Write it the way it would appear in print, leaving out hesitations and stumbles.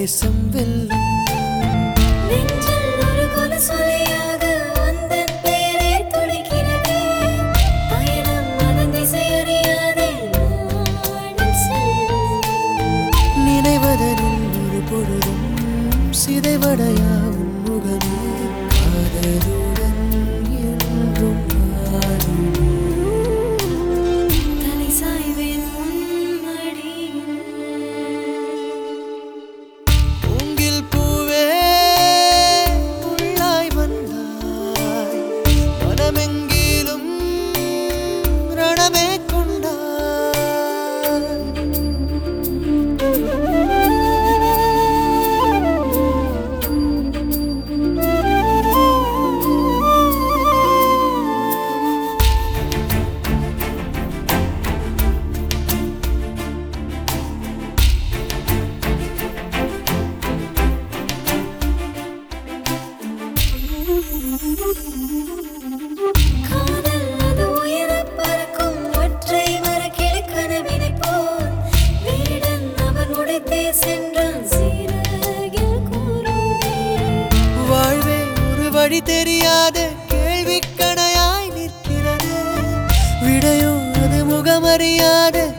நேசம் வெல்லும் நெஞ்சில் ஒரு கொலுசொலியாக உந்தன் பெயரே துடிக்கிறதே பயணம் அதன் திசை அறியாதே நாடும் செல்லும் நினைவதனில் ஒரு பொழுதும் சிதைவடையா உன் முகமே காதலுடன் என்றும் தலை சாய்வேன் உன் மடியில் பூங்கில் பூவே உள்ளாய் வந்தாய் மனமெங்கிலும் ரணமே கொண்டாய் காதல் அது உயரப் பறக்கும் ஒற்றை மரக்கிளை கனவினைப் போல் வேடன் அவன் உடைத்தே சென்றான் சீரகில் கூறுதே வாழ்வே ஒரு வழி தெரியாத கேள்விக்கணையாய் நிற்கிறது விடையோ அது முகமறியாத